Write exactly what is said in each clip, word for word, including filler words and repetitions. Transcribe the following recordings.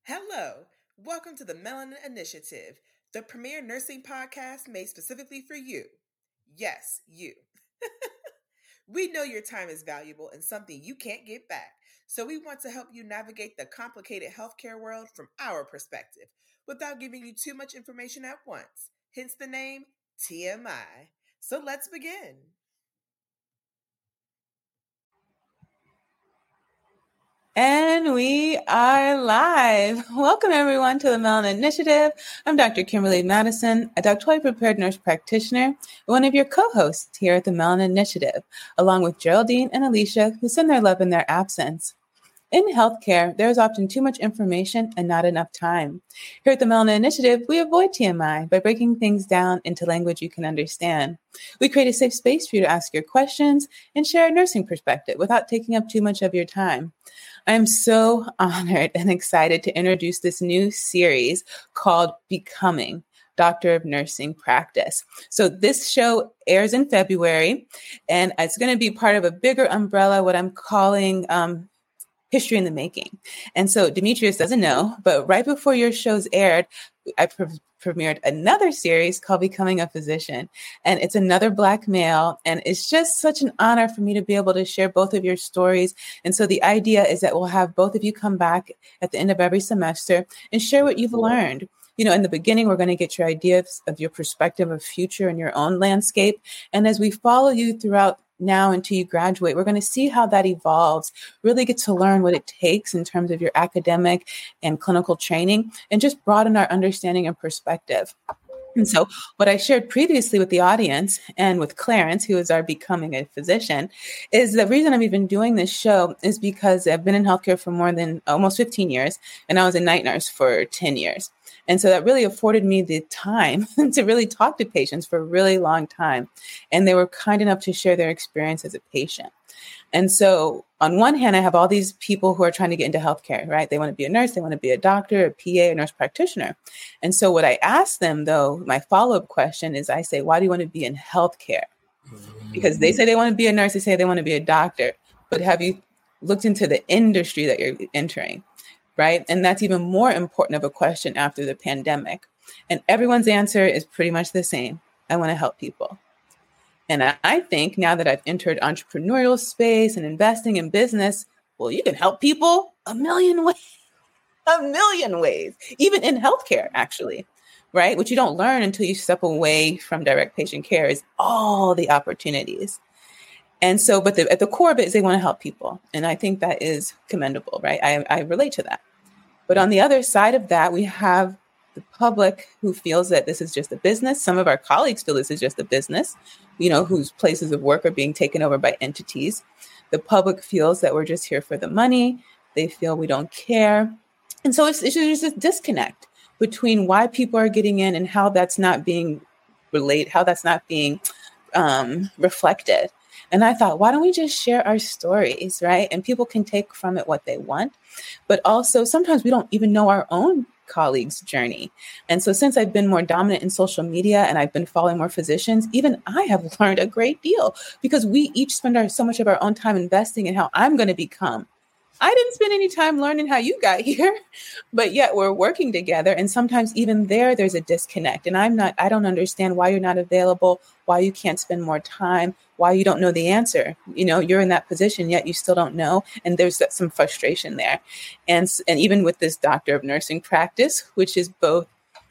Hello, welcome to the Melanin Initiative, the premier nursing podcast made specifically for you. Yes, you. We know your time is valuable and something you can't get back, so we want to help you navigate the complicated healthcare world from our perspective without giving you too much information at once, hence the name T M I. So let's begin. And we are live. Welcome, everyone, to the Melanin Initiative. I'm Doctor Kimberly Madison, a doctorally prepared nurse practitioner, one of your co-hosts here at the Melanin Initiative, along with Geraldine and Alicia, who send their love in their absence. In healthcare, there is often too much information and not enough time. Here at the Melanin Initiative, we avoid T M I by breaking things down into language you can understand. We create a safe space for you to ask your questions and share a nursing perspective without taking up too much of your time. I am so honored and excited to introduce this new series called Becoming Doctor of Nursing Practice. So this show airs in February, and it's going to be part of a bigger umbrella, what I'm calling um, History in the Making. And so Demetrius doesn't know, but right before your shows aired, I pre- premiered another series called Becoming a Physician. And it's another Black male. And it's just such an honor for me to be able to share both of your stories. And so the idea is that we'll have both of you come back at the end of every semester and share what you've learned. You know, in the beginning, we're going to get your ideas of your perspective of future and your own landscape. And as we follow you throughout now until you graduate, we're going to see how that evolves, really get to learn what it takes in terms of your academic and clinical training, and just broaden our understanding and perspective. And so what I shared previously with the audience and with Clarence, who is our Becoming a Physician, is the reason I'm even doing this show is because I've been in healthcare for more than almost fifteen years, and I was a night nurse for ten years. And so that really afforded me the time to really talk to patients for a really long time. And they were kind enough to share their experience as a patient. And so on one hand, I have all these people who are trying to get into healthcare, right? They want to be a nurse, they want to be a doctor, a P A, a nurse practitioner. And so what I ask them, though, my follow-up question is I say, why do you want to be in healthcare? Because they say they want to be a nurse, they say they want to be a doctor. But have you looked into the industry that you're entering? Right? And that's even more important of a question after the pandemic. And everyone's answer is pretty much the same. I want to help people. And I, I think now that I've entered entrepreneurial space and investing in business, well, you can help people a million ways, a million ways, even in healthcare, actually, right? Which you don't learn until you step away from direct patient care is all the opportunities. And so, but the, at the core of it is they want to help people. And I think that is commendable, right? I, I relate to that. But on the other side of that, we have the public who feels that this is just a business. Some of our colleagues feel this is just a business, you know, whose places of work are being taken over by entities. The public feels that we're just here for the money. They feel we don't care. And so it's, it's just a disconnect between why people are getting in and how that's not being relayed, how that's not being um, reflected. And I thought, why don't we just share our stories, right? And people can take from it what they want. But also, sometimes we don't even know our own colleagues' journey. And so since I've been more dominant in social media and I've been following more physicians, even I have learned a great deal because we each spend our, so much of our own time investing in how I'm going to become. I didn't spend any time learning how you got here, but yet we're working together. And sometimes even there, there's a disconnect. And I'm not, I don't understand why you're not available, why you can't spend more time, why you don't know the answer. You know, you're in that position, yet you still don't know. And there's some frustration there. And, and even with this doctor of nursing practice, which is both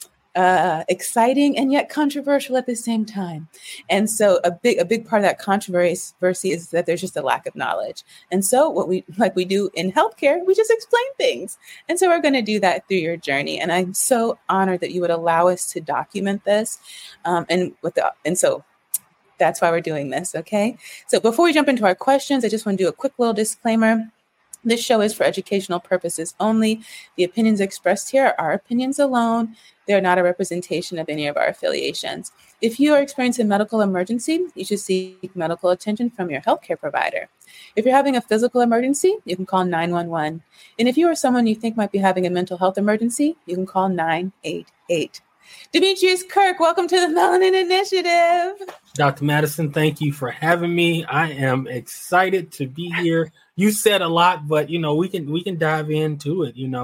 Uh, exciting and yet controversial at the same time. And so a big a big part of that controversy is that there's just a lack of knowledge. And so what we like we do in healthcare, we just explain things. And so we're going to do that through your journey. And I'm so honored that you would allow us to document this. Um, and with the, and so that's why we're doing this. Okay. So before we jump into our questions, I just want to do a quick little disclaimer. This show is for educational purposes only. The opinions expressed here are our opinions alone. They are not a representation of any of our affiliations. If you are experiencing a medical emergency, you should seek medical attention from your healthcare provider. If you're having a physical emergency, you can call nine one one. And if you or someone you think might be having a mental health emergency, you can call nine eight eight. Demetrius Kirk, welcome to the Melanin Initiative. Doctor Madison, thank you for having me. I am excited to be here. You said a lot, but you know, we can we can dive into it. You know,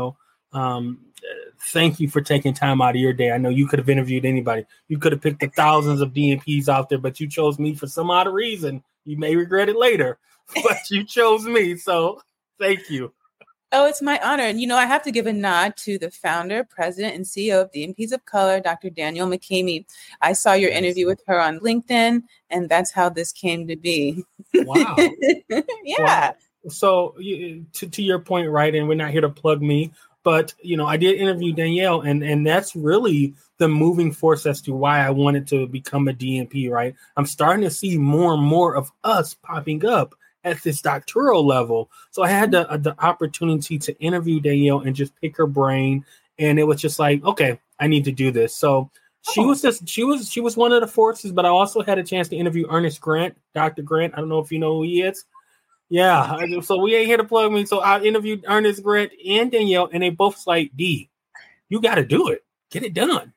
Um, thank you for taking time out of your day. I know you could have interviewed anybody. You could have picked the thousands of D N Ps out there, but you chose me for some odd reason. You may regret it later, but you chose me. So thank you. Oh, it's my honor. And, you know, I have to give a nod to the founder, president, and C E O of D N Ps of Color, Doctor Danielle McCamey. I saw your interview with her on LinkedIn, and that's how this came to be. Wow. Yeah. Wow. So you, to, to your point, right, and we're not here to plug me, but, you know, I did interview Danielle, and, and that's really the moving force as to why I wanted to become a D N P, right? I'm starting to see more and more of us popping up at this doctoral level. So I had the, uh, the opportunity to interview Danielle and just pick her brain. And it was just like, okay, I need to do this. So she oh. was just, she was, she was one of the forces, but I also had a chance to interview Ernest Grant, Doctor Grant. I don't know if you know who he is. Yeah. So we ain't here to plug me. So I interviewed Ernest Grant and Danielle, and they both like, D, you got to do it. Get it done.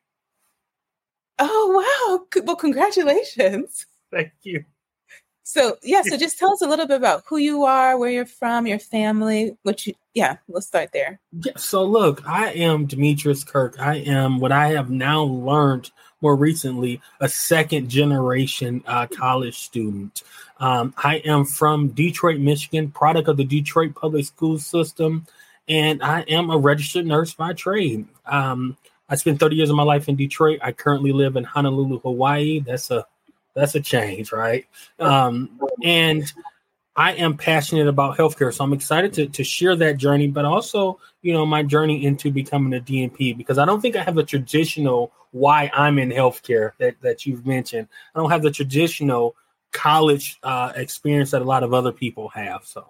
Oh, wow. Well, congratulations. Thank you. So, yeah, so just tell us a little bit about who you are, where you're from, your family, what you, yeah, let's start there. Yeah, so look, I am Demetrius Kirk. I am what I have now learned more recently, a second generation uh, college student. Um, I am from Detroit, Michigan, product of the Detroit public school system, and I am a registered nurse by trade. Um, I spent thirty years of my life in Detroit. I currently live in Honolulu, Hawaii. That's a That's a change, right? Um, and I am passionate about healthcare, so I'm excited to, to share that journey, but also, you know, my journey into becoming a D N P, because I don't think I have the traditional why I'm in healthcare that, that you've mentioned. I don't have the traditional college uh, experience that a lot of other people have. So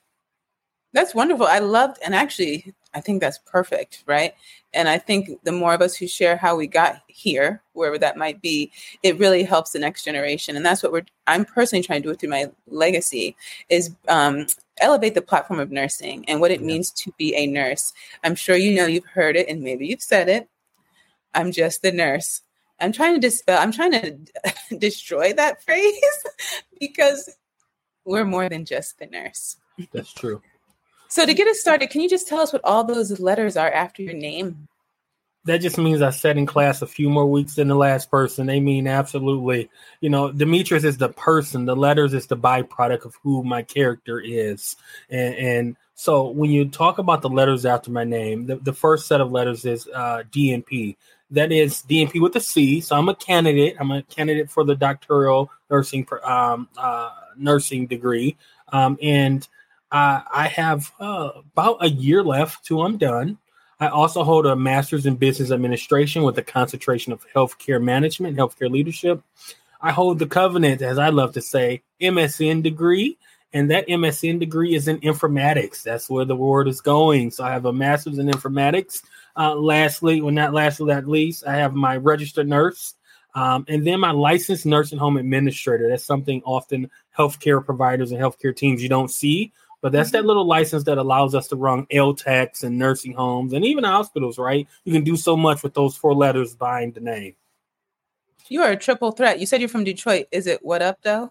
that's wonderful. I loved, and actually, I think that's perfect, right? And I think the more of us who share how we got here, wherever that might be, it really helps the next generation. And that's what we're, I'm personally trying to do through my legacy, is um, elevate the platform of nursing and what it yeah. means to be a nurse. I'm sure you know, you've heard it, and maybe you've said it. I'm just the nurse. I'm trying to dispel, I'm trying to destroy that phrase, because we're more than just the nurse. That's true. So to get us started, can you just tell us what all those letters are after your name? That just means I sat in class a few more weeks than the last person. They mean absolutely. You know, Demetrius is the person. The letters is the byproduct of who my character is. And, and so when you talk about the letters after my name, the, the first set of letters is uh, D N P. That is D N P with a C. So I'm a candidate. I'm a candidate for the doctoral nursing um, uh, nursing degree. Um, and Uh, I have uh, about a year left till I'm done. I also hold a master's in business administration with a concentration of healthcare management, healthcare leadership. I hold the covenant, as I love to say, M S N degree, and that M S N degree is in informatics. That's where the word is going. So I have a master's in informatics. Uh, lastly, well, not lastly, not least, I have my registered nurse. Um, and then my licensed nursing home administrator. That's something often healthcare providers and healthcare teams you don't see. But that's that little license that allows us to run L TACs and nursing homes and even hospitals, right? You can do so much with those four letters behind the name. You are a triple threat. You said you're from Detroit. Is it what up, though?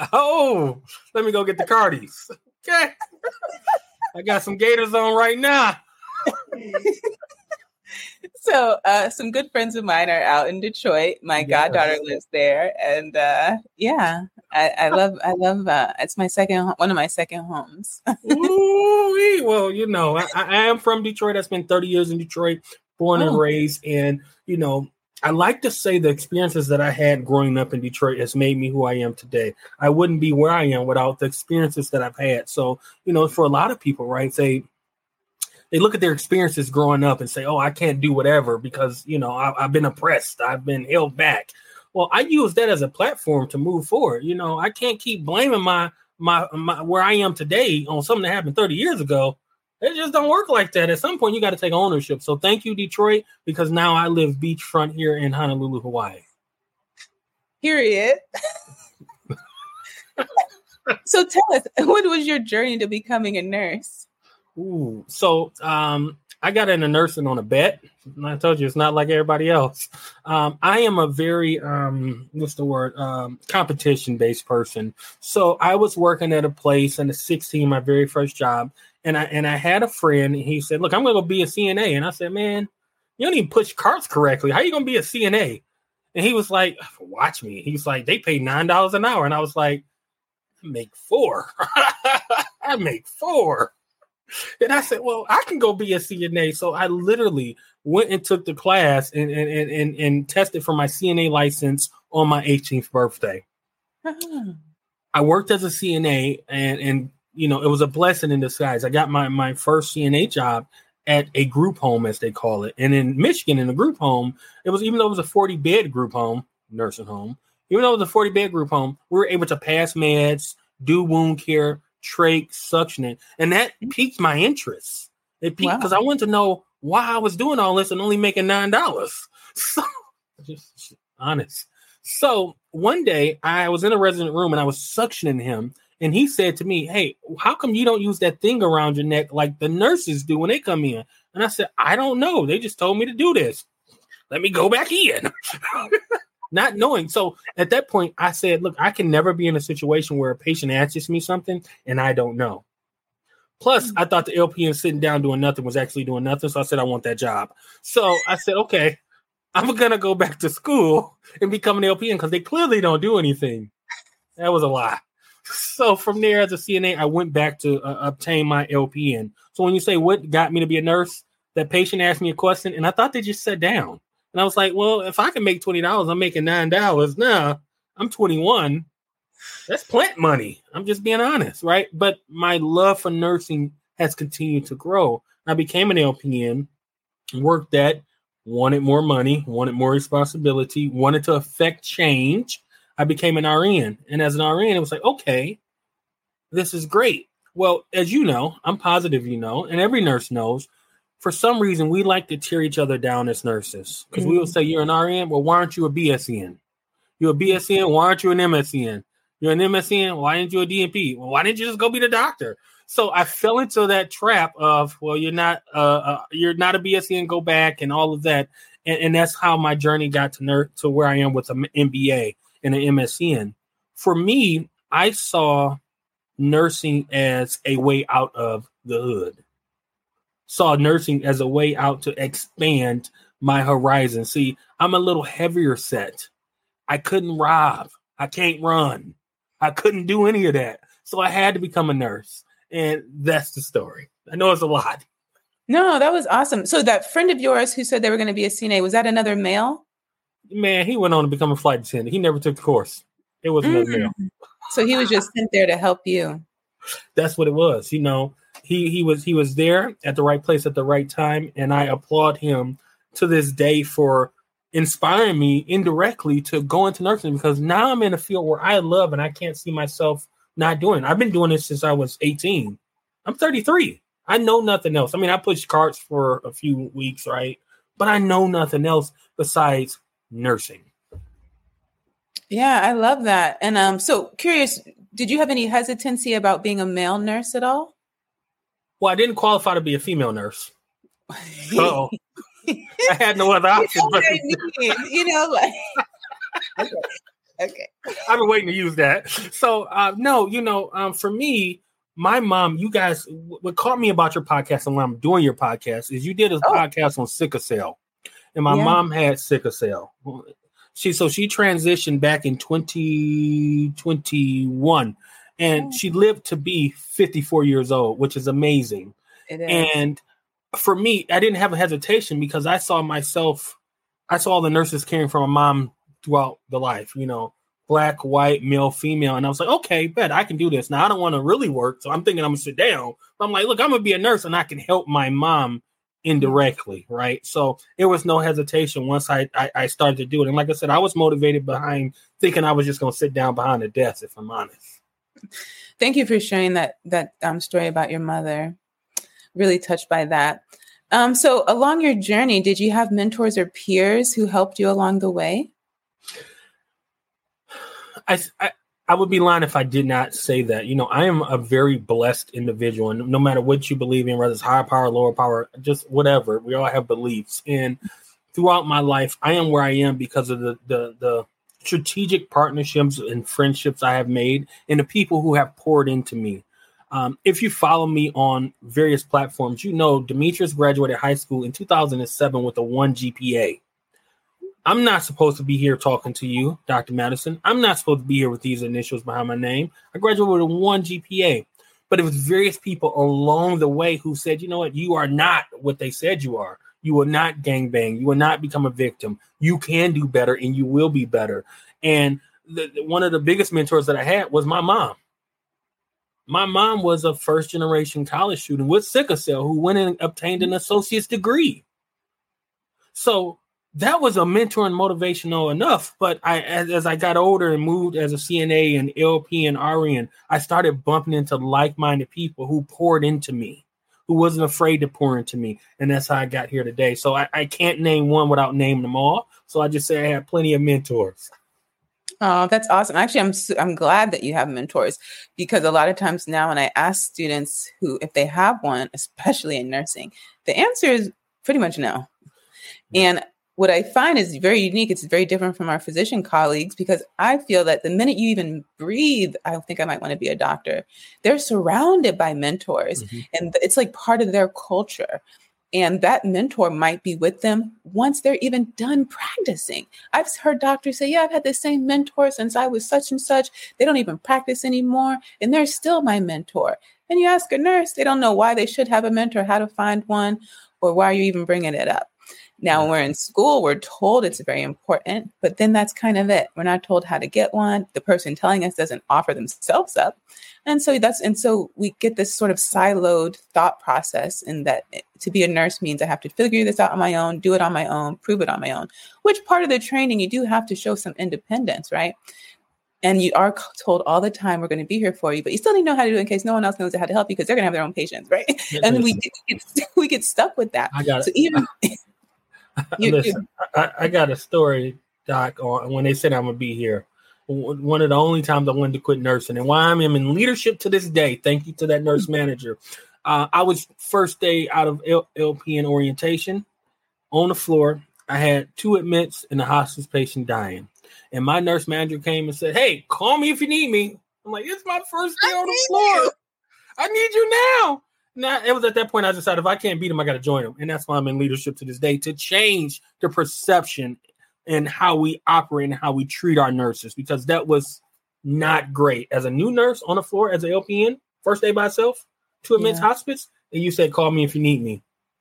Oh, let me go get the Cardis. Okay. I got some Gators on right now. So uh, some good friends of mine are out in Detroit. My yes. goddaughter lives there. And uh, yeah, I, I love, I love, uh, it's my second, one of my second homes. Ooh, well, you know, I, I am from Detroit. I spent thirty years in Detroit, born oh. and raised. And, you know, I like to say the experiences that I had growing up in Detroit has made me who I am today. I wouldn't be where I am without the experiences that I've had. So, you know, for a lot of people, right, they, they look at their experiences growing up and say, oh, I can't do whatever because, you know, I, I've been oppressed. I've been held back. Well, I use that as a platform to move forward. You know, I can't keep blaming my, my, my where I am today on something that happened thirty years ago. It just don't work like that. At some point, you got to take ownership. So thank you, Detroit, because now I live beachfront here in Honolulu, Hawaii. Period. So tell us, what was your journey to becoming a nurse? Ooh, so um, I got into nursing on a bet. I told you it's not like everybody else. Um, I am a very, um, what's the word, um, competition-based person. So I was working at a place in the sixteen, my very first job, And I and I had a friend, and he said, look, I'm going to go be a C N A. And I said, man, you don't even push carts correctly. How are you going to be a C N A? And he was like, watch me. He was like, they pay nine dollars an hour. And I was like, I make four. I make four. And I said, well, I can go be a C N A. So I literally went and took the class and, and, and, and tested for my C N A license on my eighteenth birthday. Uh-huh. I worked as a C N A, and, and, you know, it was a blessing in disguise. I got my, my first C N A job at a group home, as they call it. And in Michigan, in a group home, it was, even though it was a forty bed group home, nursing home, even though it was a forty bed group home, we were able to pass meds, do wound care, trach, suctioning. And that piqued my interest. It piqued because wow. I wanted to know why I was doing all this and only making nine dollars. So, just honest. So one day I was in a resident room and I was suctioning him. And he said to me, hey, how come you don't use that thing around your neck like the nurses do when they come in? And I said, I don't know. They just told me to do this. Let me go back in. Not knowing. So at that point, I said, look, I can never be in a situation where a patient asks me something and I don't know. Plus, I thought the L P N sitting down doing nothing was actually doing nothing. So I said, I want that job. So I said, okay, I'm going to go back to school and become an L P N because they clearly don't do anything. That was a lie. So from there, as a C N A, I went back to uh, obtain my L P N. So when you say what got me to be a nurse, that patient asked me a question, and I thought they just sat down. And I was like, well, if I can make twenty dollars, I'm making nine dollars. Nah, I'm twenty-one. That's plant money. I'm just being honest, right? But my love for nursing has continued to grow. I became an L P N, worked that, wanted more money, wanted more responsibility, wanted to affect change. I became an R N. And as an R N, it was like, okay, this is great. Well, as you know, I'm positive you know, and every nurse knows, for some reason, we like to tear each other down as nurses. Because mm-hmm. we will say, you're an R N, well, why aren't you a B S N? You're a B S N, why aren't you an M S N? You're an M S N, why didn't you a D N P? Well, why didn't you just go be the doctor? So I fell into that trap of, well, you're not uh, uh, you're not a B S N, go back, and all of that. And, and that's how my journey got to nurse to where I am with an M B A and an M S N. For me, I saw nursing as a way out of the hood. Saw nursing as a way out to expand my horizon. See, I'm a little heavier set. I couldn't rob. I can't run. I couldn't do any of that. So I had to become a nurse. And that's the story. I know it's a lot. No, that was awesome. So that friend of yours who said they were going to be a C N A, was that another male? Man, he went on to become a flight attendant. He never took the course. It was another mm. male. So he was just sent there to help you. That's what it was. You know, he he was he was there at the right place at the right time. And I applaud him to this day for inspiring me indirectly to go into nursing, because now I'm in a field where I love and I can't see myself not doing it. I've been doing this since I was eighteen. I'm thirty-three. I know nothing else. I mean, I pushed carts for a few weeks, right? But I know nothing else besides nursing. Yeah, I love that. And um, so curious, did you have any hesitancy about being a male nurse at all? Well, I didn't qualify to be a female nurse. So I had no other option. But you know, like okay. Okay. I've been waiting to use that. So uh, no, you know, um, for me, my mom, you guys, what caught me about your podcast and when I'm doing your podcast is you did a oh. podcast on sickle cell. And my yeah. mom had sickle cell. She so she transitioned back in twenty twenty-one, and oh. she lived to be fifty-four years old, which is amazing. It is. And for me, I didn't have a hesitation because I saw myself, I saw the nurses caring for my mom throughout the life, you know, black, white, male, female. And I was like, okay, bet I can do this. Now I don't want to really work. So I'm thinking I'm gonna sit down. But I'm like, look, I'm gonna be a nurse and I can help my mom indirectly, right? So there was no hesitation once I, I I started to do it. And like I said, I was motivated behind thinking I was just going to sit down behind the desk, if I'm honest. Thank you for sharing that that um, story about your mother. Really touched by that. Um, so along your journey, did you have mentors or peers who helped you along the way? I, I I would be lying if I did not say that. You know, I am a very blessed individual, and no matter what you believe in, whether it's higher power, lower power, just whatever, we all have beliefs. And throughout my life, I am where I am because of the the, the strategic partnerships and friendships I have made and the people who have poured into me. Um, if you follow me on various platforms, you know Demetrius graduated high school in two thousand seven with a one G P A. I'm not supposed to be here talking to you, Doctor Madison. I'm not supposed to be here with these initials behind my name. I graduated with a one G P A. But it was various people along the way who said, you know what, you are not what they said you are. You will not gangbang. You will not become a victim. You can do better and you will be better. And the, the, one of the biggest mentors that I had was my mom. My mom was a first generation college student with sickle cell who went and obtained an associate's degree. So that was a mentor and motivational enough. But I, as, as I got older and moved as a C N A and L P and R N, I started bumping into like-minded people who poured into me, who wasn't afraid to pour into me. And that's how I got here today. So I, I can't name one without naming them all. So I just say I have plenty of mentors. Oh, that's awesome. Actually, I'm I'm glad that you have mentors, because a lot of times now when I ask students who, if they have one, especially in nursing, the answer is pretty much no. And what I find is very unique. It's very different from our physician colleagues, because I feel that the minute you even breathe, I think I might want to be a doctor. They're surrounded by mentors, mm-hmm. and it's like part of their culture. And that mentor might be with them once they're even done practicing. I've heard doctors say, yeah, I've had the same mentor since I was such and such. They don't even practice anymore, and they're still my mentor. And you ask a nurse, they don't know why they should have a mentor, how to find one, or why you're even bringing it up. Now, when we're in school, we're told it's very important, but then that's kind of it. We're not told how to get one. The person telling us doesn't offer themselves up. And so that's, and so we get this sort of siloed thought process, in that to be a nurse means I have to figure this out on my own, do it on my own, prove it on my own, which part of the training, you do have to show some independence, right? And you are told all the time, we're going to be here for you, but you still need to know how to do it in case no one else knows how to help you, because they're going to have their own patients, right? Yes, and we get, we get stuck with that. I got so it. even You, Listen, I, I got a story, Doc, on when they said I'm going to be here. One of the only times I wanted to quit nursing, and why I'm in leadership to this day. Thank you to that nurse manager. Uh, I was first day out of L- LP and orientation on the floor. I had two admits and a hospice patient dying. And my nurse manager came and said, hey, call me if you need me. I'm like, it's my first day on the floor. You. I need you now. Now, it was at that point I decided if I can't beat him, I got to join him. And that's why I'm in leadership to this day, to change the perception and how we operate and how we treat our nurses, because that was not great. As a new nurse on the floor, as an L P N, first day by myself, two admits yeah. hospice, and you said, call me if you need me.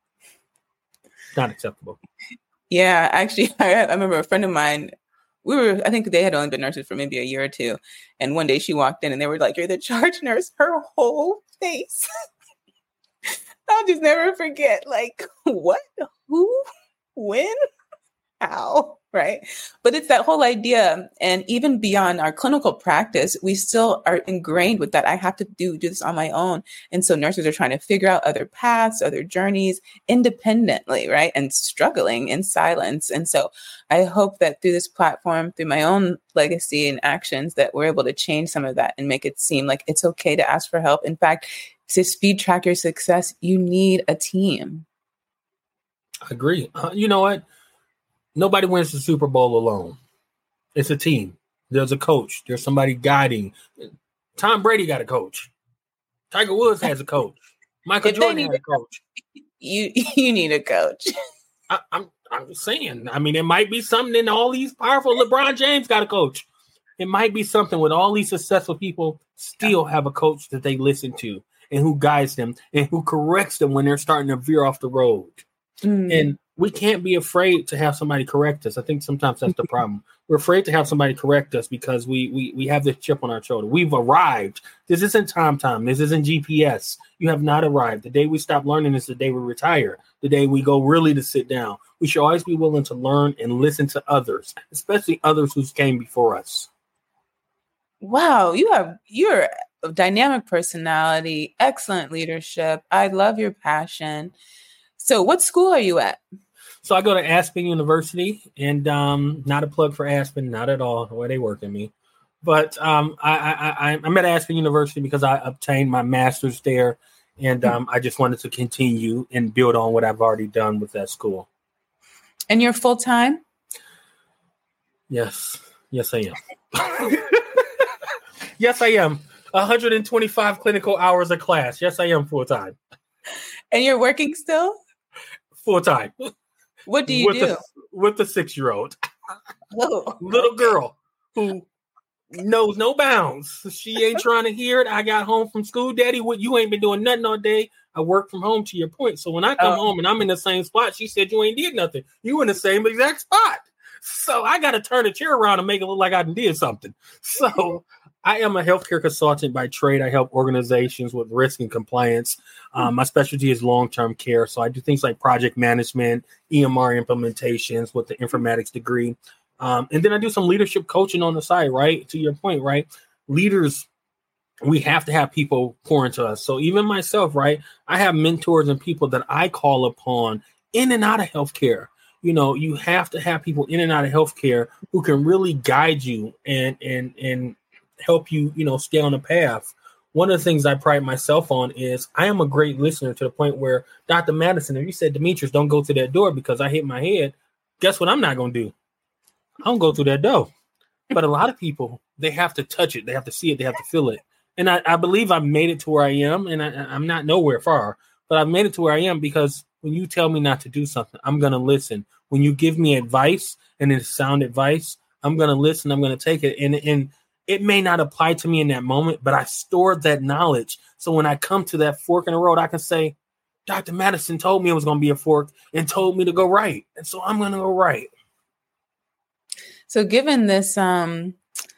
Not acceptable. Yeah, actually, I, I remember a friend of mine, we were, I think they had only been nurses for maybe a year or two. And one day she walked in and they were like, you're the charge nurse. Her whole face. I'll just never forget, like, what, who, when, how, right? But it's that whole idea. And even beyond our clinical practice, we still are ingrained with that. I have to do, do this on my own. And so nurses are trying to figure out other paths, other journeys independently, right? And struggling in silence. And so I hope that through this platform, through my own legacy and actions, that we're able to change some of that and make it seem like it's okay to ask for help. In fact, to speed track your success, you need a team. I agree. Uh, you know what? Nobody wins the Super Bowl alone. It's a team. There's a coach. There's somebody guiding. Tom Brady got a coach. Tiger Woods has a coach. Michael if Jordan has a coach. You you need a coach. I, I'm I'm saying. I mean, it might be something in all these powerful. LeBron James got a coach. It might be something with all these successful people still have a coach that they listen to, and who guides them and who corrects them when they're starting to veer off the road. Mm. And we can't be afraid to have somebody correct us. I think sometimes that's the problem. We're afraid to have somebody correct us because we we we have this chip on our shoulder. We've arrived. This isn't time time. This isn't G P S. You have not arrived. The day we stop learning is the day we retire. The day we go really to sit down. We should always be willing to learn and listen to others, especially others who came before us. Wow, you have you're a dynamic personality, excellent leadership. I love your passion. So what school are you at? So I go to Aspen University, and um, not a plug for Aspen, not at all, the way they work at me. But um, I, I, I, I'm at Aspen University because I obtained my master's there, and um, I just wanted to continue and build on what I've already done with that school. And you're full-time? Yes. Yes, I am. Yes, I am. one hundred twenty-five clinical hours a class. Yes, I am full time. And you're working still? Full time. What do you with do? The, with the six-year-old. Oh, Little okay. girl who knows no bounds. She ain't trying to hear it. I got home from school. Daddy, what, you ain't been doing nothing all day. I work from home, to your point. So when I come oh. home and I'm in the same spot, she said, you ain't did nothing. You in the same exact spot. So I got to turn a chair around and make it look like I did something. So I am a healthcare consultant by trade. I help organizations with risk and compliance. Um, my specialty is long-term care. So I do things like project management, E M R implementations with the informatics degree. Um, and then I do some leadership coaching on the side, right? To your point, right? Leaders, we have to have people pour into us. So even myself, right? I have mentors and people that I call upon in and out of healthcare. You know, you have to have people in and out of healthcare who can really guide you and and and help you, you know, stay on the path. One of the things I pride myself on is I am a great listener to the point where Doctor Madison, if you said, Demetrius, don't go to that door because I hit my head, guess what I'm not going to do? I don't go through that door. But a lot of people, they have to touch it. They have to see it. They have to feel it. And I, I believe I've made it to where I am, and I, I'm not nowhere far, but I've made it to where I am because when you tell me not to do something, I'm going to listen. When you give me advice and it's sound advice, I'm going to listen. I'm going to take it. And, and it may not apply to me in that moment, but I stored that knowledge. So when I come to that fork in the road, I can say, Doctor Madison told me it was going to be a fork and told me to go right. And so I'm going to go right. So given this um,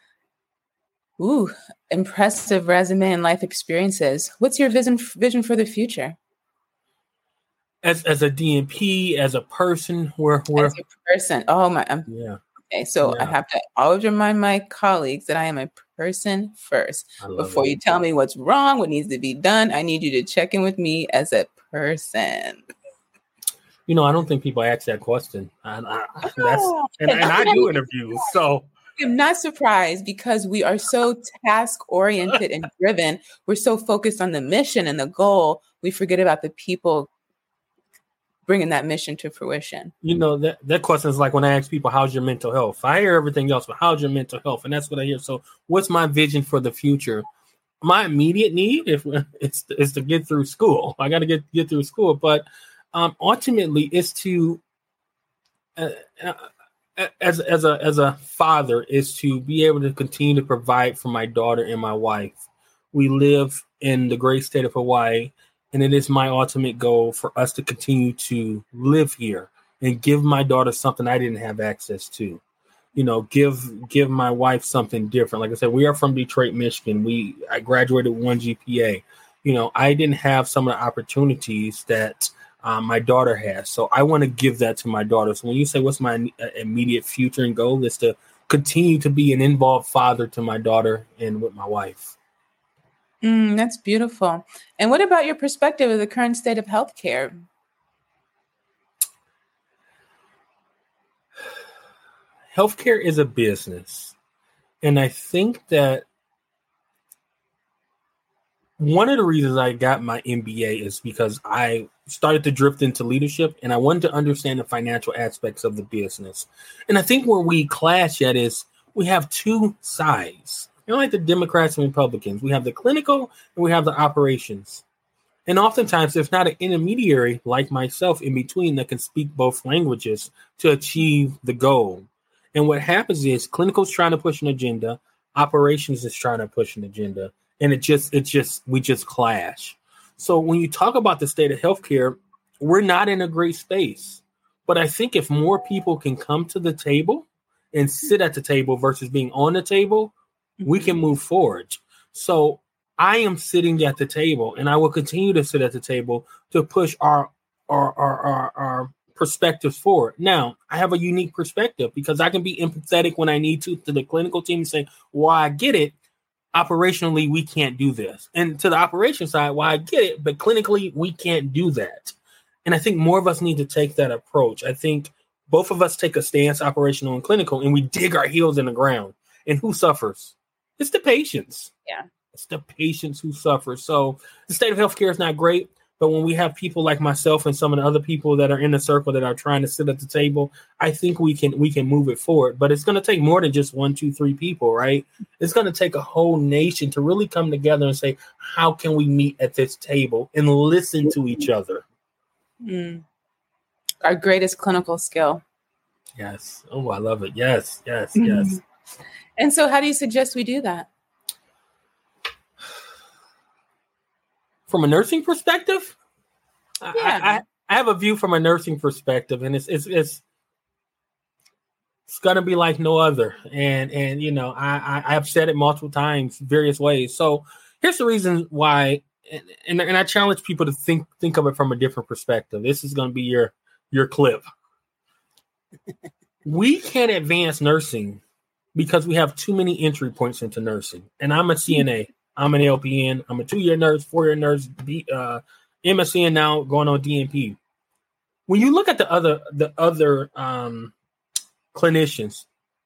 ooh, impressive resume and life experiences, what's your vision vision for the future? As as a D N P, as a person, where where as a person. Oh my, I'm, yeah. Okay, so yeah. I have to always remind my colleagues that I am a person first. Before it. You tell me what's wrong, what needs to be done, I need you to check in with me as a person. You know, I don't think people ask that question. And I, that's, and, and I do interviews, so. I'm not surprised because we are so task-oriented and driven. We're so focused on the mission and the goal, we forget about the people bringing that mission to fruition. You know, that, that question is like when I ask people, how's your mental health? I hear everything else, but how's your mental health? And that's what I hear. So what's my vision for the future? My immediate need if it's, is to get through school. I got to get, get through school, but Um, ultimately, is to uh, uh, as as a as a father is to be able to continue to provide for my daughter and my wife. We live in the great state of Hawaii, and it is my ultimate goal for us to continue to live here and give my daughter something I didn't have access to. You know, give give my wife something different. Like I said, we are from Detroit, Michigan. We I graduated with one G P A. You know, I didn't have some of the opportunities that Um, my daughter has. So I want to give that to my daughter. So when you say what's my immediate future and goal is to continue to be an involved father to my daughter and with my wife. Mm, that's beautiful. And what about your perspective of the current state of healthcare? Healthcare is a business. And I think that one of the reasons I got my M B A is because I started to drift into leadership and I wanted to understand the financial aspects of the business. And I think where we clash at is we have two sides, you know, like the Democrats and Republicans. We have the clinical and we have the operations. And oftentimes there's not an intermediary like myself in between that can speak both languages to achieve the goal. And what happens is clinical is trying to push an agenda, operations is trying to push an agenda. And it just, it just, we just clash. So when you talk about the state of healthcare, we're not in a great space. But I think if more people can come to the table and sit at the table versus being on the table, we can move forward. So I am sitting at the table and I will continue to sit at the table to push our, our, our, our, our perspectives forward. Now, I have a unique perspective because I can be empathetic when I need to to the clinical team and say, well, I get it. Operationally, we can't do this. And to the operation side, well, I get it, but clinically, we can't do that. And I think more of us need to take that approach. I think both of us take a stance, operational and clinical, and we dig our heels in the ground. And who suffers? It's the patients. Yeah. It's the patients who suffer. So the state of healthcare is not great, But when we have people like myself and some of the other people that are in the circle that are trying to sit at the table, I think we can we can move it forward. But it's going to take more than just one, two, three people, right? It's going to take a whole nation to really come together and say, how can we meet at this table and listen to each other? Mm. Our greatest clinical skill. Yes. Oh, I love it. Yes, yes, Mm-hmm. yes. And so how do you suggest we do that? From a nursing perspective, Yeah. I, I, I have a view from a nursing perspective, and it's it's it's it's gonna be like no other. And and you know, I, I I've said it multiple times, various ways. So here's the reason why, and, and and I challenge people to think think of it from a different perspective. This is gonna be your your clip. We can't advance nursing because we have too many entry points into nursing. And I'm a C N A. I'm an L P N. I'm a two-year nurse, four-year nurse, B, uh, M S N now, going on D N P. When you look at the other the other um, clinicians,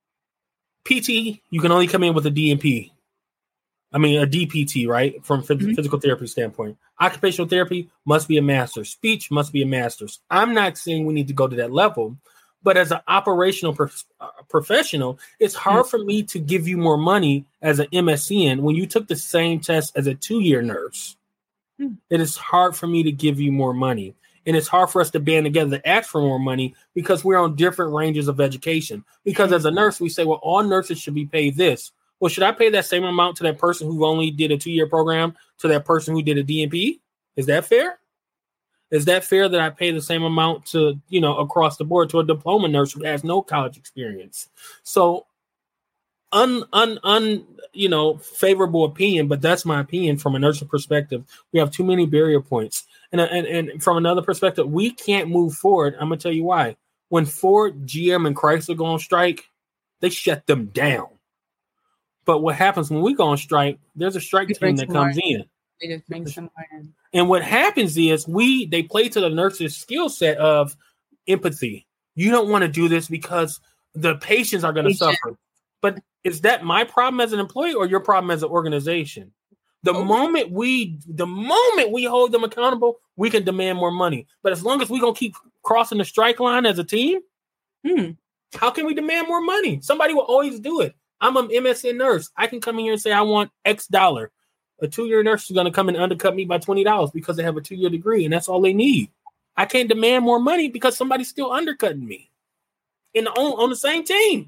P T, you can only come in with a D N P. I mean, a D P T, right? From phys- mm-hmm. physical therapy standpoint. Occupational therapy must be a master's. Speech must be a master's. I'm not saying we need to go to that level, but as an operational prof- uh, professional, it's hard mm-hmm. for me to give you more money as an M S N when you took the same test as a two-year nurse. Mm-hmm. It is hard for me to give you more money. And it's hard for us to band together to ask for more money because we're on different ranges of education. Because mm-hmm. as a nurse, we say, well, all nurses should be paid this. Well, should I pay that same amount to that person who only did a two-year program to that person who did a D N P? Is that fair? Is that fair that I pay the same amount to, you know, across the board to a diploma nurse who has no college experience? So, un, un, un, you know, favorable opinion, but that's my opinion from a nursing perspective. We have too many barrier points. And, and, and from another perspective, we can't move forward. I'm going to tell you why. When Ford, G M, and Chrysler go on strike, they shut them down. But what happens when we go on strike, there's a strike team that comes in. They just bring some more in. And what happens is we they play to the nurse's skill set of empathy. You don't want to do this because the patients are going to suffer. But is that my problem as an employee or your problem as an organization? The oh. moment we the moment we hold them accountable, we can demand more money. But as long as we're going to keep crossing the strike line as a team, hmm, how can we demand more money? Somebody will always do it. I'm an M S N nurse. I can come in here and say I want X dollar. A two-year nurse is going to come and undercut me by twenty dollars because they have a two-year degree, and that's all they need. I can't demand more money because somebody's still undercutting me in the, on, on the same team.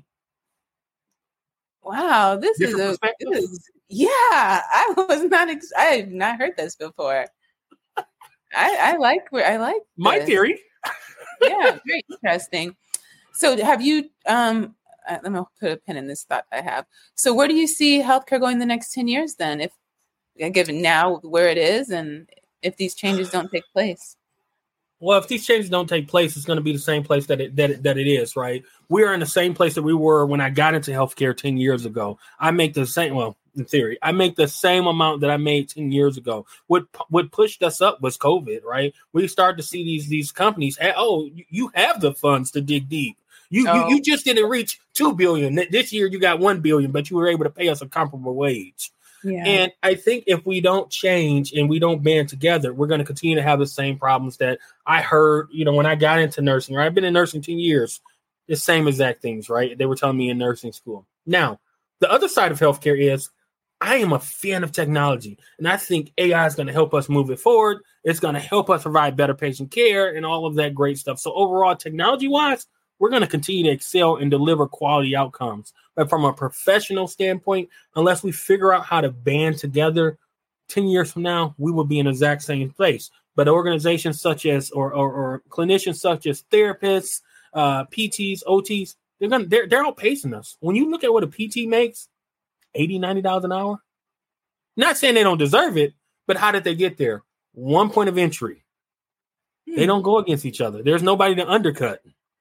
Wow, this is, a, this is yeah. I was not. Ex- I have not heard this before. I, I like where I like my this. theory. Yeah, very interesting. So, have you? Um, uh, let me put a pin in this thought I have. So, where do you see healthcare going the next ten years? Then, if given now where it is, and if these changes don't take place? Well, if these changes don't take place, it's going to be the same place that it, that it, that it is, right? We are in the same place that we were when I got into healthcare ten years ago. I make the same, well, in theory, I make the same amount that I made ten years ago. What what pushed us up was COVID, right? We started to see these these companies, oh, you have the funds to dig deep. You, oh. you you just didn't reach two billion dollars. This year you got one billion dollars, but you were able to pay us a comparable wage. Yeah. And I think if we don't change and we don't band together, we're going to continue to have the same problems that I heard, you know, when I got into nursing, right? I've been in nursing ten years, the same exact things, right? They were telling me in nursing school. Now, the other side of healthcare is I am a fan of technology, and I think A I is going to help us move it forward. It's going to help us provide better patient care and all of that great stuff. So overall, technology-wise, we're going to continue to excel and deliver quality outcomes. But from a professional standpoint, unless we figure out how to band together, ten years from now, we will be in the exact same place. But organizations such as, or, or, or clinicians such as therapists, uh, P Ts, O Ts, they're going they're, they're outpacing us. When you look at what a P T makes, eighty dollars, ninety dollars an hour, not saying they don't deserve it, but how did they get there? One point of entry. Hmm. They don't go against each other. There's nobody to undercut.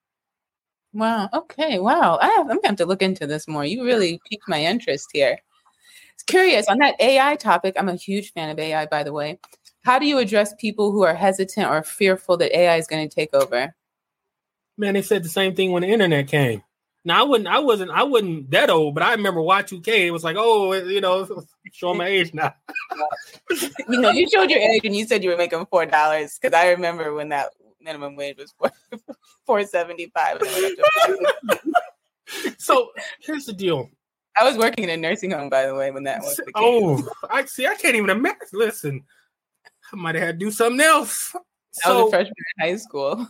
Wow. Okay. Wow. I have, I'm going to have to look into this more. You really piqued my interest here. It's curious on that A I topic. I'm a huge fan of A I, by the way. How do you address people who are hesitant or fearful that A I is going to take over? Man, they said the same thing when the internet came. Now I wouldn't, I wasn't, I wasn't that old, but I remember Y two K. It was like, oh, you know, showing my age now. You know, you showed your age and you said you were making four dollars because I remember when that minimum wage was four four seventy five. So here's the deal. I was working in a nursing home, by the way, when that was the case. Oh, I see. I can't even imagine. Listen, I might have had to do something else. I so, was a freshman in high school.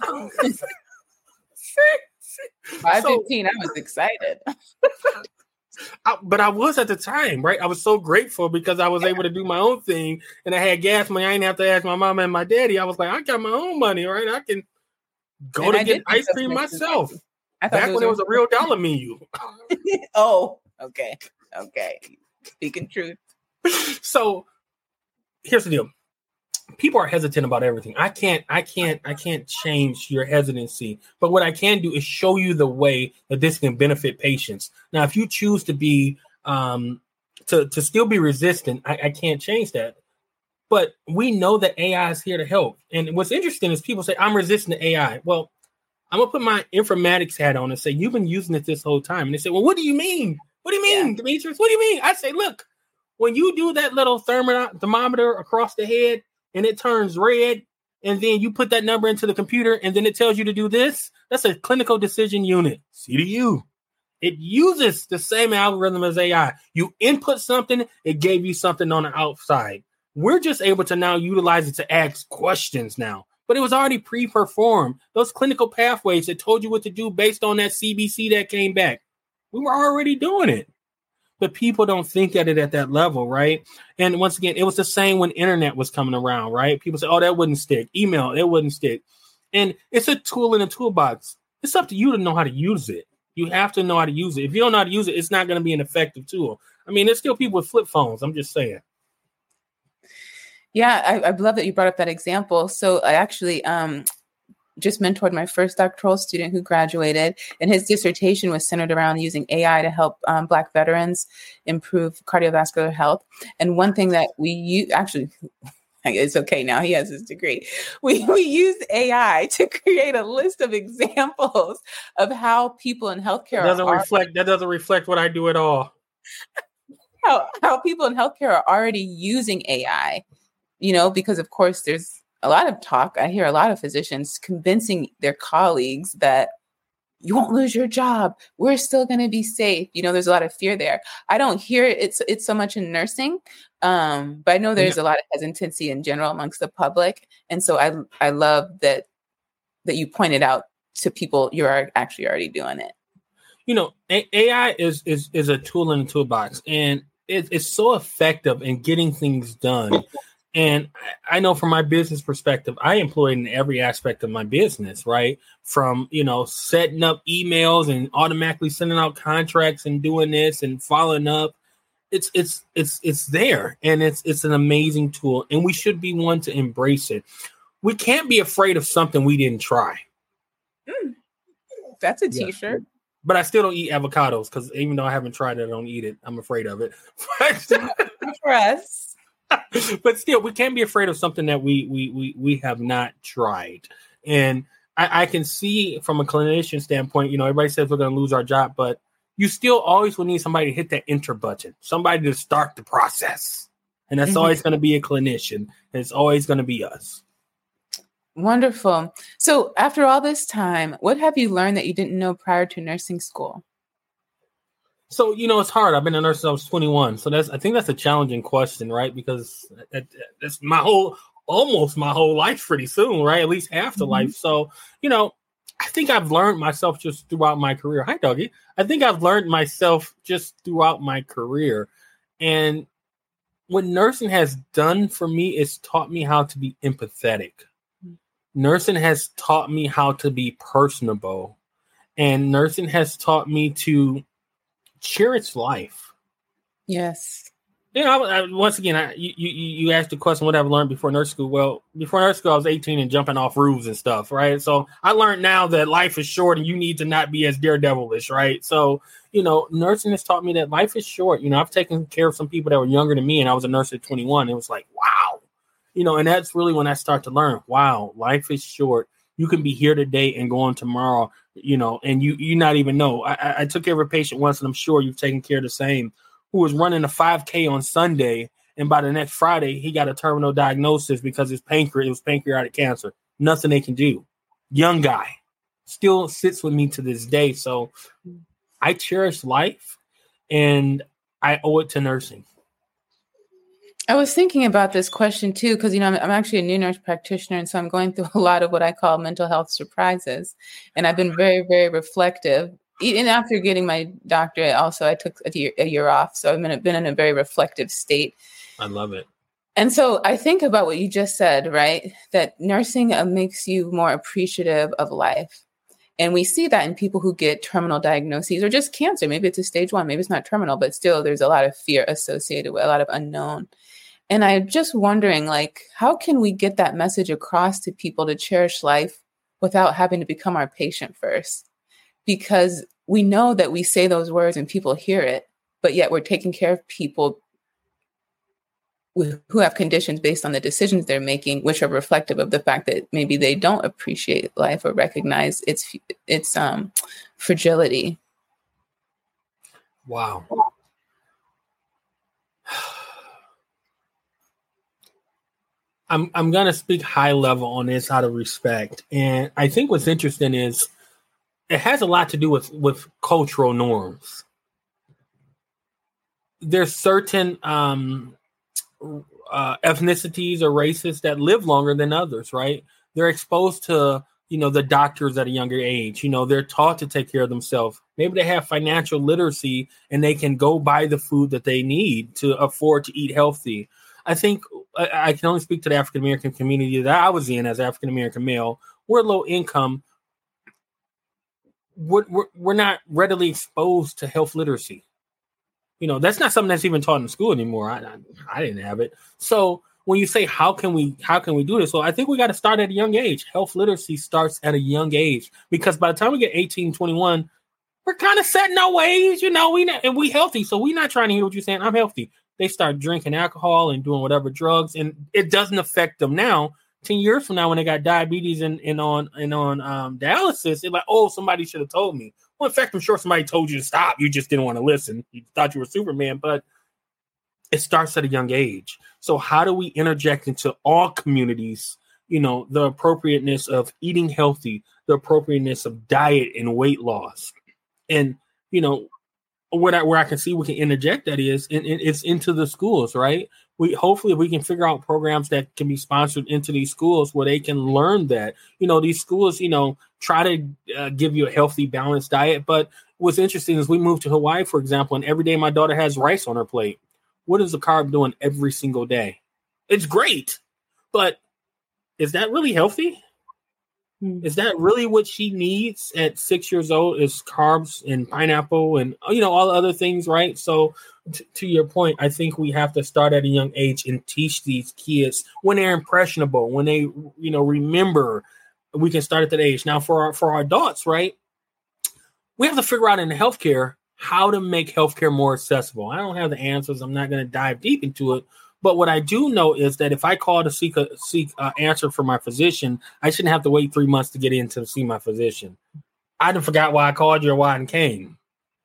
By so, fifteen, I was excited. I, but I was at the time, right? I was so grateful because I was yeah. able to do my own thing, and I had gas money. I didn't have to ask my mom and my daddy. I was like, I got my own money, right? I can go and to I get ice cream myself. I Back when it was a real dollar menu. Oh, okay, okay. Speaking truth. So here's the deal. People are hesitant about everything. I can't, I can't, I can't change your hesitancy. But what I can do is show you the way that this can benefit patients. Now, if you choose to be, um, to, to still be resistant, I, I can't change that. But we know that A I is here to help. And what's interesting is people say, I'm resistant to A I. Well, I'm going to put my informatics hat on and say, you've been using it this whole time. And they say, well, what do you mean? What do you mean, yeah. Demetrius? What do you mean? I say, look, when you do that little thermo- thermometer across the head, and it turns red, and then you put that number into the computer, and then it tells you to do this. That's a clinical decision unit, C D U. It uses the same algorithm as A I. You input something, it gave you something on the outside. We're just able to now utilize it to ask questions now. But it was already pre-performed. Those clinical pathways that told you what to do based on that C B C that came back. We were already doing it. But people don't think at it at that level, right? And once again, it was the same when internet was coming around, right? People say, oh, that wouldn't stick. Email, it wouldn't stick. And it's a tool in a toolbox. It's up to you to know how to use it. You have to know how to use it. If you don't know how to use it, it's not going to be an effective tool. I mean, there's still people with flip phones. I'm just saying. Yeah, I, I love that you brought up that example. So I actually um, just mentored my first doctoral student who graduated, and his dissertation was centered around using A I to help um, Black veterans improve cardiovascular health. And one thing that we use, actually, it's okay now, he has his degree. We, we used A I to create a list of examples of how people in healthcare that doesn't are reflect that doesn't reflect what I do at all. How, how people in healthcare are already using A I, you know, because of course there's a lot of talk. I hear a lot of physicians convincing their colleagues that you won't lose your job. We're still going to be safe. You know, there's a lot of fear there. I don't hear it. It's, it's so much in nursing, um, but I know there's yeah. a lot of hesitancy in general amongst the public. And so I, I love that, that you pointed out to people you're actually already doing it. You know, A I is, is, is a tool in the toolbox, and it, it's so effective in getting things done. And I know from my business perspective, I employ it in every aspect of my business, right? From, you know, setting up emails and automatically sending out contracts and doing this and following up. It's it's it's it's there, and it's it's an amazing tool, and we should be one to embrace it. We can't be afraid of something we didn't try. Mm, that's a t-shirt. Yeah. But I still don't eat avocados because even though I haven't tried it, I don't eat it. I'm afraid of it. For us. But still, we can't be afraid of something that we we we we have not tried. And I, I can see from a clinician standpoint, you know, everybody says we're going to lose our job, but you still always will need somebody to hit that enter button, somebody to start the process. And that's mm-hmm. always going to be a clinician. And it's always going to be us. Wonderful. So after all this time, what have you learned that you didn't know prior to nursing school? So, you know, it's hard. I've been a nurse since I was twenty-one. So that's, I think that's a challenging question, right? Because that, that's my whole, almost my whole life pretty soon, right? At least half the mm-hmm. life. So, you know, I think I've learned myself just throughout my career. Hi, doggy. I think I've learned myself just throughout my career. And what nursing has done for me is taught me how to be empathetic. Mm-hmm. Nursing has taught me how to be personable. And nursing has taught me to cherish life. Yes. You know, I, I, once again, I, you, you you asked the question, what I've learned before nurse school. Well, before nurse school, I was eighteen and jumping off roofs and stuff, right? So I learned now that life is short and you need to not be as daredevilish, right? So, you know, nursing has taught me that life is short. You know, I've taken care of some people that were younger than me, and I was a nurse at twenty-one. It was like, wow. You know, and that's really when I start to learn, wow, life is short. You can be here today and gone tomorrow, you know, and you you not even know. I, I took care of a patient once, and I'm sure you've taken care of the same, who was running a five K on Sunday, and by the next Friday, he got a terminal diagnosis because his pancreas, it was pancreatic cancer. Nothing they can do. Young guy. Still sits with me to this day. So I cherish life, and I owe it to nursing. I was thinking about this question too, because, you know, I'm, I'm actually a new nurse practitioner. And so I'm going through a lot of what I call mental health surprises. And I've been very, very reflective. Even after getting my doctorate, also, I took a year, a year off. So I've been, been in a very reflective state. I love it. And so I think about what you just said, right? That nursing uh, makes you more appreciative of life. And we see that in people who get terminal diagnoses or just cancer. Maybe it's a stage one, maybe it's not terminal, but still there's a lot of fear associated with a lot of unknown. And I'm just wondering, like, how can we get that message across to people to cherish life without having to become our patient first? Because we know that we say those words and people hear it, but yet we're taking care of people who have conditions based on the decisions they're making, which are reflective of the fact that maybe they don't appreciate life or recognize its its um, fragility. Wow. I'm I'm gonna speak high level on this out of respect, and I think what's interesting is it has a lot to do with with cultural norms. There's certain um, uh, ethnicities or races that live longer than others, right? They're exposed to, you know, the doctors at a younger age. You know, they're taught to take care of themselves. Maybe they have financial literacy and they can go buy the food that they need to afford to eat healthy. I think I, I can only speak to the African-American community that I was in as African-American male. We're low income. We're, we're, we're not readily exposed to health literacy. You know, that's not something that's even taught in school anymore. I, I, I didn't have it. So when you say, how can we, how can we do this? Well, I think we got to start at a young age. Health literacy starts at a young age, because by the time we get eighteen, twenty-one, we're kind of set in our ways, you know, we not, and we healthy. So we're not trying to hear what you're saying. I'm healthy. They start drinking alcohol and doing whatever drugs, and it doesn't affect them now. Ten years from now, when they got diabetes and, and on and on um, dialysis, they're like, oh, somebody should have told me. Well, in fact, I'm sure somebody told you to stop. You just didn't want to listen. You thought you were Superman, but it starts at a young age. So how do we interject into all communities, you know, the appropriateness of eating healthy, the appropriateness of diet and weight loss? And, you know, where I, where I can see we can interject that is, and it's into the schools, right? We hopefully we can figure out programs that can be sponsored into these schools where they can learn that. You know, these schools, you know, try to uh, give you a healthy, balanced diet. But what's interesting is we moved to Hawaii, for example, and every day my daughter has rice on her plate. What is the carb doing every single day? It's great, but is that really healthy? Is that really what she needs at six years old, is carbs and pineapple and, you know, all the other things, right? So t- to your point, I think we have to start at a young age and teach these kids when they're impressionable, when they, you know, remember. We can start at that age. Now, for our, for our adults, right, we have to figure out in healthcare how to make healthcare more accessible. I don't have the answers. I'm not going to dive deep into it. But what I do know is that if I call to seek a seek an answer from my physician, I shouldn't have to wait three months to get in to see my physician. I done forgot why I called you or why I came.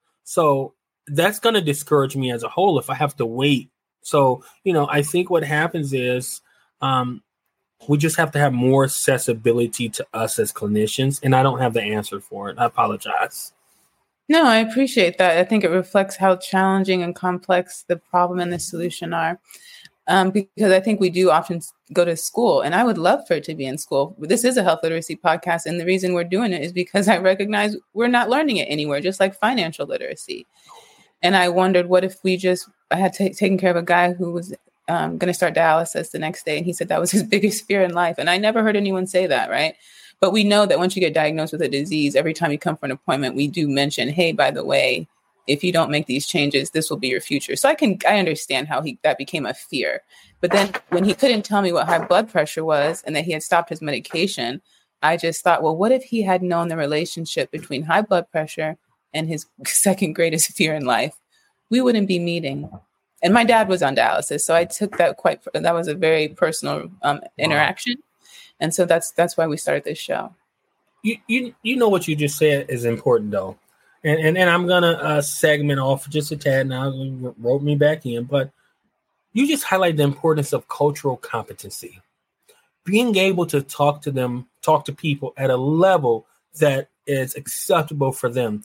So that's going to discourage me as a whole if I have to wait. So, you know, I think what happens is um, we just have to have more accessibility to us as clinicians. And I don't have the answer for it. I apologize. No, I appreciate that. I think it reflects how challenging and complex the problem and the solution are. Um, because I think we do often go to school, and I would love for it to be in school. This is a health literacy podcast, and the reason we're doing it is because I recognize we're not learning it anywhere, just like financial literacy. And I wondered, what if we just, I had t- taken care of a guy who was um, going to start dialysis the next day, and he said that was his biggest fear in life. And I never heard anyone say that, right? But we know that once you get diagnosed with a disease, every time you come for an appointment, we do mention, hey, by the way, if you don't make these changes, this will be your future. So I can, I understand how he, that became a fear. But then when he couldn't tell me what high blood pressure was and that he had stopped his medication, I just thought, well, what if he had known the relationship between high blood pressure and his second greatest fear in life? We wouldn't be meeting. And my dad was on dialysis. So I took that quite, that was a very personal um, interaction. And so that's, that's why we started this show. You, you, you know, what you just said is important though. and and, and I'm gonna uh, segment off just a tad now. You wrote me back in, but you just highlight the importance of cultural competency, being able to talk to them, talk to people at a level that is acceptable for them.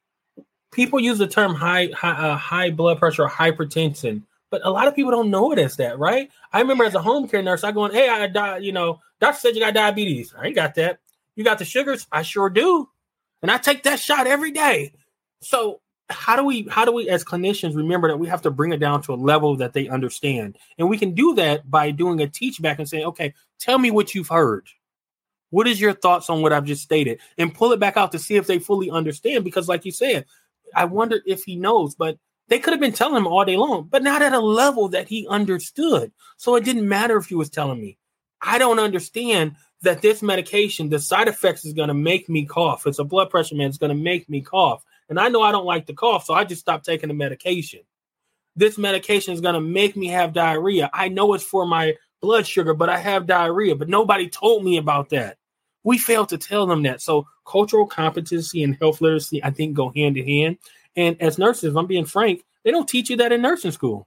People use the term high high, uh, high blood pressure or hypertension, but a lot of people don't know it as that, right? I remember as a home care nurse, I going, hey, I die, you know, doctor said you got diabetes. I ain't got that. You got the sugars? I sure do. And I take that shot every day. So how do we, how do we as clinicians remember that we have to bring it down to a level that they understand? And we can do that by doing a teach back and saying, okay, tell me what you've heard. What is your thoughts on what I've just stated? And pull it back out to see if they fully understand. Because like you said, I wonder if he knows, but they could have been telling him all day long, but not at a level that he understood. So it didn't matter if he was telling me. I don't understand that this medication, the side effects is going to make me cough. It's a blood pressure man. It's going to make me cough. And I know I don't like to cough, so I just stopped taking the medication. This medication is going to make me have diarrhea. I know it's for my blood sugar, but I have diarrhea, but nobody told me about that. We failed to tell them that. So cultural competency and health literacy, I think, go hand in hand. And as nurses, if I'm being frank, they don't teach you that in nursing school.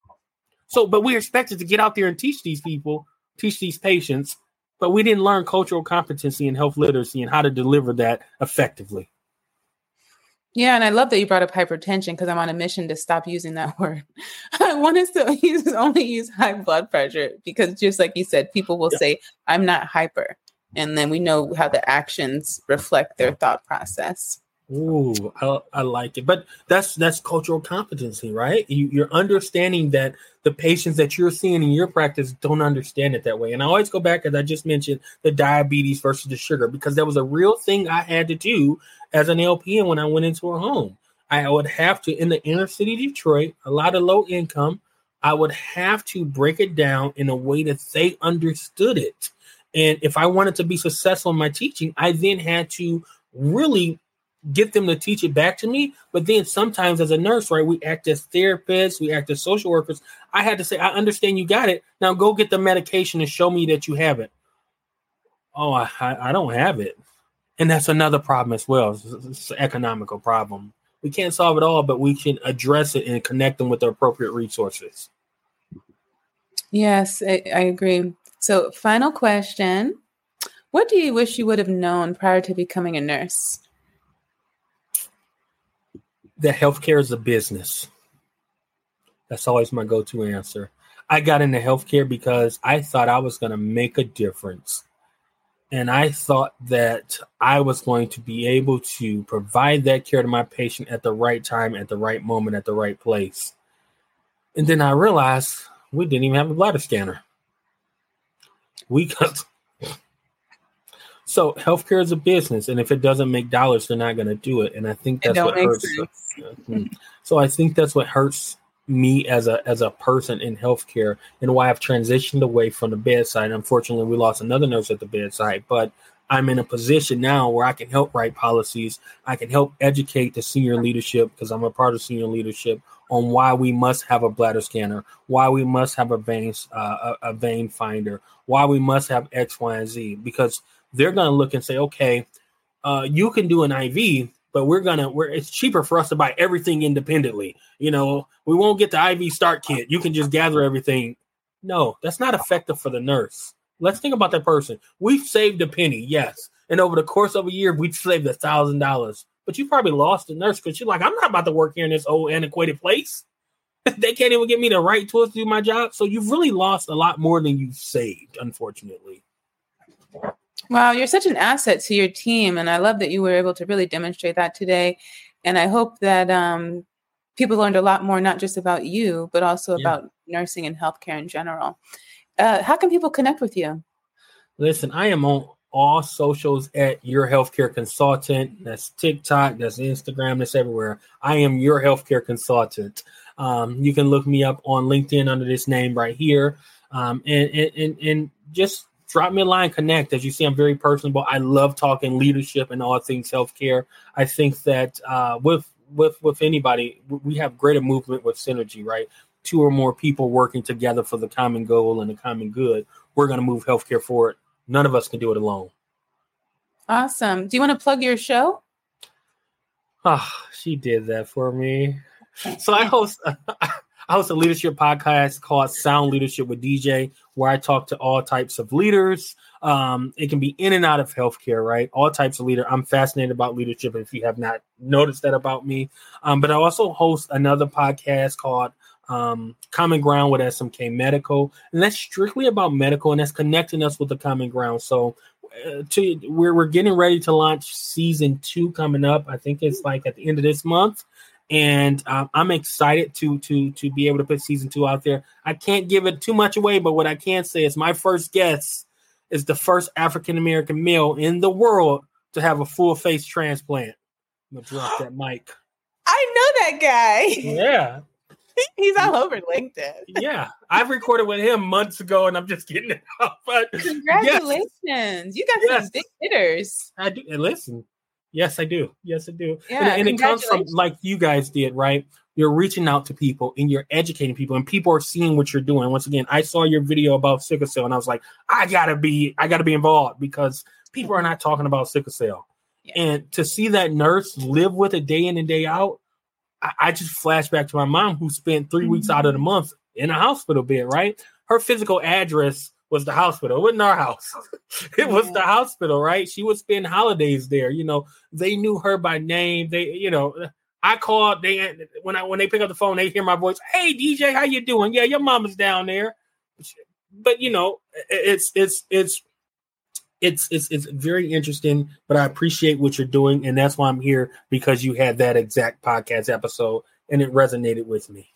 So, but we're expected to get out there and teach these people, teach these patients, but we didn't learn cultural competency and health literacy and how to deliver that effectively. Yeah, and I love that you brought up hypertension because I'm on a mission to stop using that word. I want us to use, only use high blood pressure because just like you said, people will yeah. say, I'm not hyper. And then we know how the actions reflect their thought process. Ooh, I, I like it. But that's that's cultural competency, right? You, you're understanding that the patients that you're seeing in your practice don't understand it that way. And I always go back, as I just mentioned, the diabetes versus the sugar, because that was a real thing I had to do as an L P N when I went into a home. I would have to, in the inner city of Detroit, a lot of low income, I would have to break it down in a way that they understood it. And if I wanted to be successful in my teaching, I then had to really get them to teach it back to me. But then sometimes as a nurse, right, we act as therapists, we act as social workers. I had to say, I understand you got it. Now go get the medication and show me that you have it. Oh, I, I don't have it. And that's another problem as well. It's, it's an economical problem. We can't solve it all, but we can address it and connect them with the appropriate resources. Yes, I, I agree. So final question. What do you wish you would have known prior to becoming a nurse? That healthcare is a business. That's always my go-to answer. I got into healthcare because I thought I was going to make a difference. And I thought that I was going to be able to provide that care to my patient at the right time, at the right moment, at the right place. And then I realized we didn't even have a bladder scanner. We got... So healthcare is a business, and if it doesn't make dollars, they're not going to do it. And I think that's what hurts. So I think that's what hurts me as a as a person in healthcare, and why I've transitioned away from the bedside. Unfortunately, we lost another nurse at the bedside, but I'm in a position now where I can help write policies. I can help educate the senior leadership, because I'm a part of senior leadership, on why we must have a bladder scanner, why we must have a vein uh, a, a vein finder, why we must have X, Y, and Z, because they're going to look and say, okay, uh, you can do an I V, but we're going to, we're, it's cheaper for us to buy everything independently. You know, we won't get the I V start kit. You can just gather everything. No, that's not effective for the nurse. Let's think about that person. We've saved a penny, yes. And over the course of a year, we've saved a thousand dollars. But you probably lost a nurse because you're like, I'm not about to work here in this old antiquated place. They can't even get me the right tools to do my job. So you've really lost a lot more than you've saved, unfortunately. Wow, you're such an asset to your team. And I love that you were able to really demonstrate that today. And I hope that um, people learned a lot more, not just about you, but also yeah. about nursing and healthcare in general. Uh, how can people connect with you? Listen, I am on all socials at Your Healthcare Consultant. That's TikTok, that's Instagram, that's everywhere. I am Your Healthcare Consultant. Um, you can look me up on LinkedIn under this name right here. Um, and, and, and, and just drop me a line, connect. As you see, I'm very personable. I love talking leadership and all things healthcare. I think that uh, with with with anybody, we have greater movement with synergy, right? Two or more people working together for the common goal and the common good. We're going to move healthcare forward. None of us can do it alone. Awesome. Do you want to plug your show? Oh, she did that for me. So I host I host a leadership podcast called Sound Leadership with D J, where I talk to all types of leaders. Um, it can be in and out of healthcare, right? All types of leader. I'm fascinated about leadership, if you have not noticed that about me. Um, but I also host another podcast called um, Common Ground with S M K Medical, and that's strictly about medical, and that's connecting us with the common ground. So uh, to we're we're getting ready to launch season two coming up. I think it's like at the end of this month. And um, I'm excited to to to be able to put season two out there. I can't give it too much away, but what I can say is my first guest is the first African American male in the world to have a full face transplant. I'm gonna drop that mic. I know that guy. Yeah, he's all over LinkedIn. Yeah, I've recorded with him months ago, and I'm just getting it out. But congratulations, yes. You got yes. some big hitters. I do. And listen. Yes, I do. Yes, I do. Yeah, and, and it comes from like you guys did, right? You're reaching out to people and you're educating people, and people are seeing what you're doing. Once again, I saw your video about sickle cell, and I was like, I gotta be, I gotta be involved because people are not talking about sickle cell. Yeah. And to see that nurse live with it day in and day out, I, I just flash back to my mom who spent three mm-hmm. weeks out of the month in a hospital bed. Right, her physical address was the hospital. It wasn't our house. It was yeah. the hospital, right? She would spend holidays there. You know, they knew her by name. They, you know, I called. They when I when they pick up the phone, they hear my voice. Hey, D J, how you doing? Yeah, your mama's down there. But you know, it's it's it's it's it's it's very interesting. But I appreciate what you're doing, and that's why I'm here, because you had that exact podcast episode, and it resonated with me.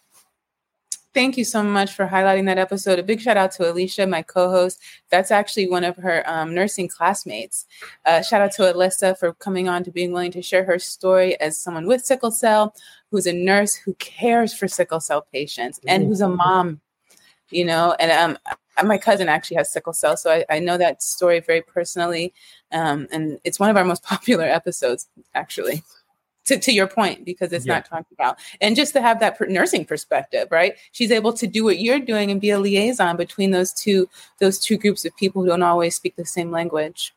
Thank you so much for highlighting that episode. A big shout out to Alicia, my co-host. That's actually one of her um, nursing classmates. Uh, shout out to Alyssa for coming on, to being willing to share her story as someone with sickle cell, who's a nurse who cares for sickle cell patients, and who's a mom, you know, and um, my cousin actually has sickle cell. So I, I know that story very personally. Um, and it's one of our most popular episodes, actually. To, to your point, because it's yeah. not talked about. And just to have that per- nursing perspective, right? She's able to do what you're doing and be a liaison between those two those two groups of people who don't always speak the same language.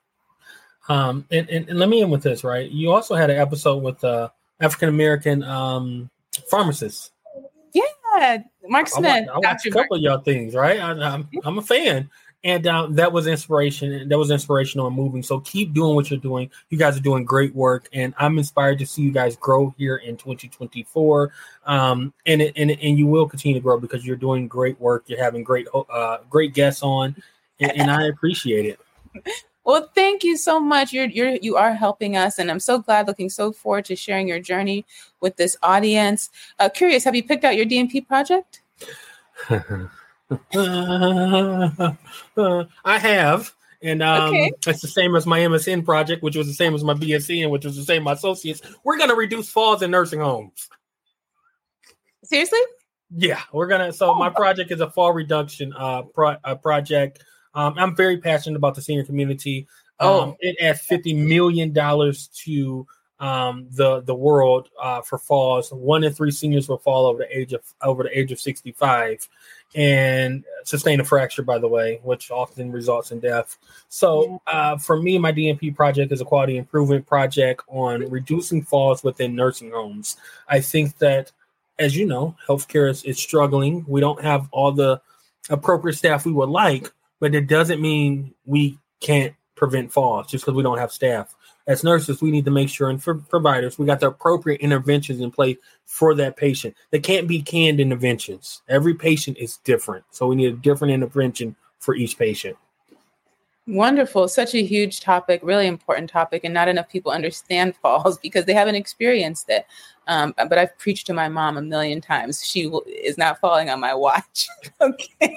Um, and, and, and let me end with this, right? You also had an episode with uh, African-American um, pharmacists. Yeah, Mark Smith. I, I watched a couple Mark. of y'all things, right? I, I'm, I'm a fan. And uh, that was inspiration. That was inspirational and moving. So keep doing what you're doing. You guys are doing great work, and I'm inspired to see you guys grow here in twenty twenty-four. Um, and it, and and you will continue to grow because you're doing great work. You're having great uh, great guests on, and, and I appreciate it. Well, thank you so much. You're you're you are helping us, and I'm so glad. Looking so forward to sharing your journey with this audience. Uh, curious, have you picked out your D M P project? Uh, uh, I have, and um, okay. it's the same as my M S N project, which was the same as my B S N, which was the same as my associates. We're going to reduce falls in nursing homes. Seriously? Yeah, we're gonna. So oh. my project is a fall reduction uh, pro- uh project. Um, I'm very passionate about the senior community. Um, oh. It adds fifty million dollars to um, the the world uh, for falls. One in three seniors will fall over the age of over the age of sixty-five. And sustain a fracture, by the way, which often results in death. So uh, for me, my D M P project is a quality improvement project on reducing falls within nursing homes. I think that, as you know, healthcare is, is struggling. We don't have all the appropriate staff we would like, but it doesn't mean we can't prevent falls just because we don't have staff. As nurses, we need to make sure, and for providers, we got the appropriate interventions in place for that patient. They can't be canned interventions. Every patient is different. So we need a different intervention for each patient. Wonderful. Such a huge topic, really important topic, and not enough people understand falls because they haven't experienced it. Um, but I've preached to my mom a million times. She will, is not falling on my watch. Okay.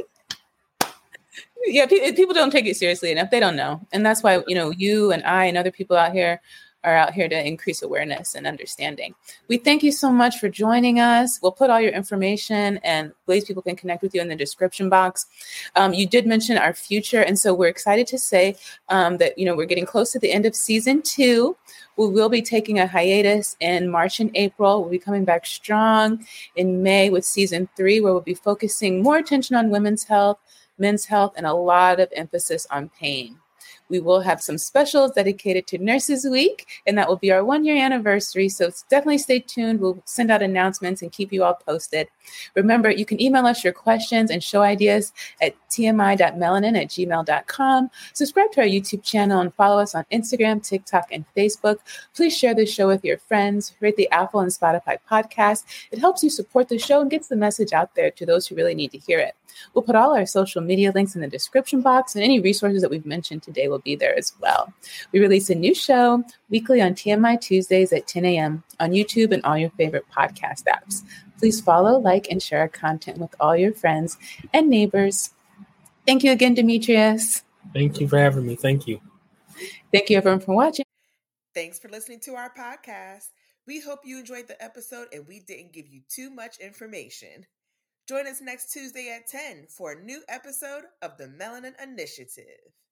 Yeah, people don't take it seriously enough. They don't know. And that's why, you know, you and I and other people out here are out here to increase awareness and understanding. We thank you so much for joining us. We'll put all your information and ways people can connect with you in the description box. Um, you did mention our future. And so we're excited to say um, that, you know, we're getting close to the end of season two. We will be taking a hiatus in March and April. We'll be coming back strong in May with season three, where we'll be focusing more attention on women's health, men's health, and a lot of emphasis on pain. We will have some specials dedicated to Nurses Week, and that will be our one-year anniversary. So definitely stay tuned. We'll send out announcements and keep you all posted. Remember, you can email us your questions and show ideas at t m i dot melanin at gmail dot com. Subscribe to our YouTube channel and follow us on Instagram, TikTok, and Facebook. Please share this show with your friends. Rate the Apple and Spotify podcast. It helps you support the show and gets the message out there to those who really need to hear it. We'll put all our social media links in the description box, and any resources that we've mentioned today will be there as well. We release a new show weekly on T M I Tuesdays at ten a.m. on YouTube and all your favorite podcast apps. Please follow, like, and share our content with all your friends and neighbors. Thank you again, Demetrius. Thank you for having me. Thank you. Thank you, everyone, for watching. Thanks for listening to our podcast. We hope you enjoyed the episode and we didn't give you too much information. Join us next Tuesday at ten for a new episode of the Melanin Initiative.